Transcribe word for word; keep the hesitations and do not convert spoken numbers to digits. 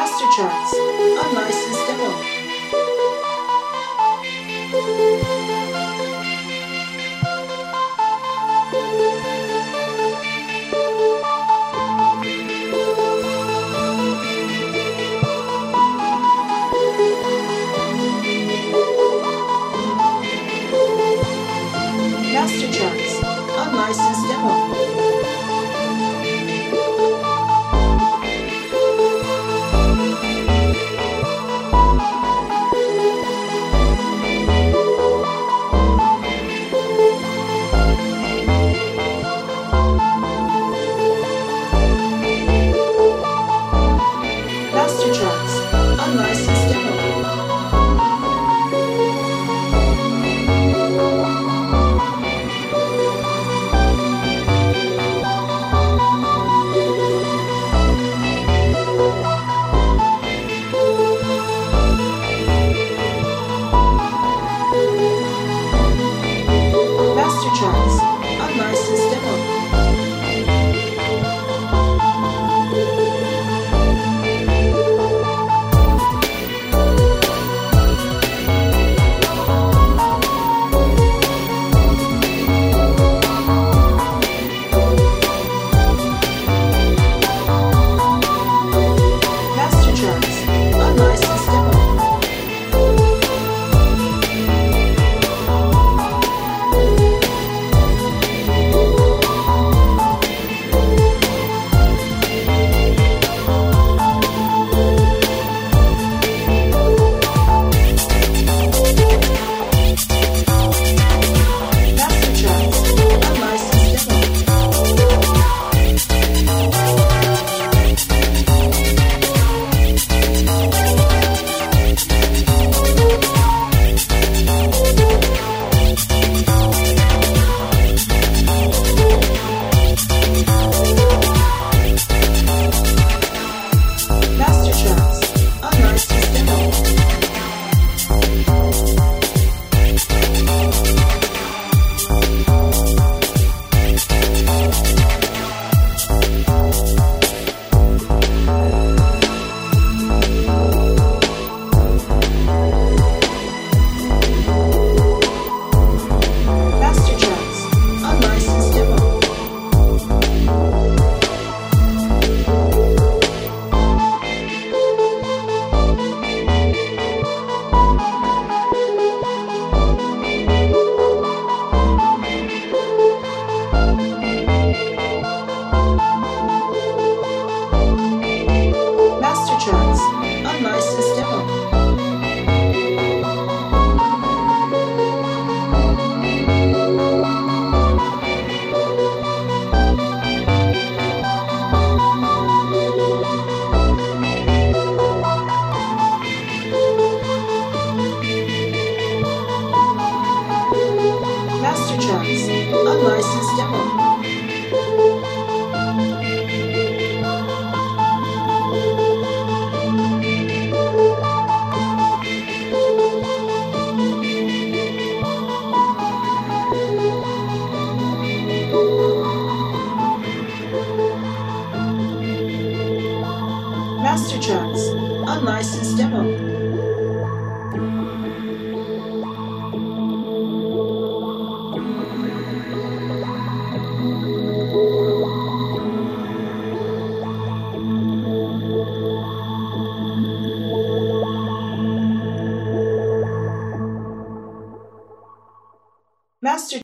Master Charts, unlicensed demo. Master Charts, unlicensed demo. Master Charts, unlicensed demo. Master Charts, unlicensed demo. Master Charts, unlicensed demo. Master Charts, unlicensed demo. Master Charts, unlicensed demo. Master Charts, unlicensed demo. Master Charts, unlicensed demo. Master Charts, unlicensed demo. Master Charts, unlicensed demo. Master